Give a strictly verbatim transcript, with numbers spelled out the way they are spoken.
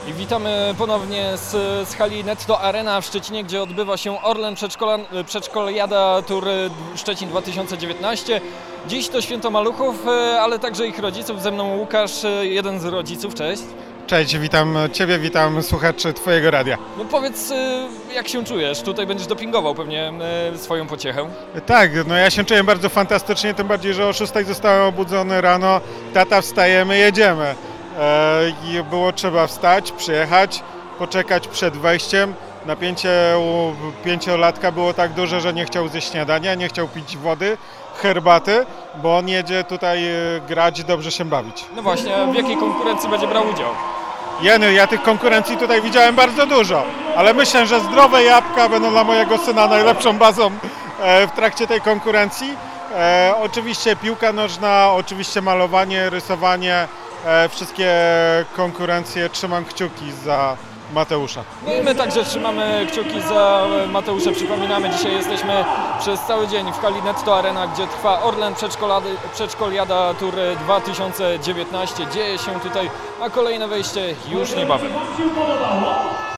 I witamy ponownie z, z hali Netto Arena w Szczecinie, gdzie odbywa się Orlen Przedszkola, Przedszkoliada Tour Szczecin dwa tysiące dziewiętnaście. Dziś to święto maluchów, ale także ich rodziców. Ze mną Łukasz, jeden z rodziców. Cześć. Cześć, witam Ciebie, witam słuchaczy Twojego radia. No powiedz, jak się czujesz? Tutaj będziesz dopingował pewnie swoją pociechę. Tak, no ja się czuję bardzo fantastycznie, tym bardziej, że o szóstej zostałem obudzony rano. Tata, wstajemy, jedziemy. I było trzeba wstać, przyjechać, poczekać przed wejściem. Napięcie u pięciolatka było tak duże, że nie chciał zjeść śniadania, nie chciał pić wody, herbaty, bo on jedzie tutaj grać i dobrze się bawić. No właśnie, w jakiej konkurencji będzie brał udział? Jeny, ja tych konkurencji tutaj widziałem bardzo dużo, ale myślę, że zdrowe jabłka będą dla mojego syna najlepszą bazą w trakcie tej konkurencji. E, oczywiście piłka nożna, oczywiście malowanie, rysowanie, e, wszystkie konkurencje, trzymam kciuki za Mateusza. No i my także trzymamy kciuki za Mateusza. Przypominamy, dzisiaj jesteśmy przez cały dzień w hali Netto Arena, gdzie trwa Orlen Przedszkoliada Tour dwa tysiące dziewiętnaście. Dzieje się tutaj, a kolejne wejście już niebawem.